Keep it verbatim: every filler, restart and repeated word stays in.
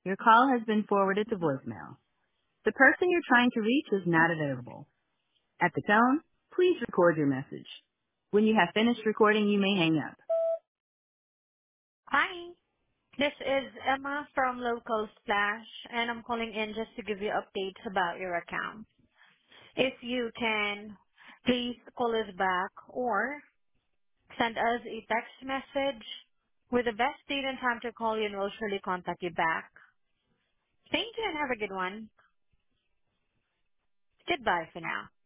Your call has been forwarded to voicemail. The person you're trying to reach is not available. At the tone, please record your message. When you have finished recording, you may hang up. Hi, this is Emma from Local Splash, and I'm calling in just to give you updates about your account. If you can, please call us back or send us a text message with the best date and time to call you, and we'll surely contact you back. Thank you and have a good one. Goodbye for now.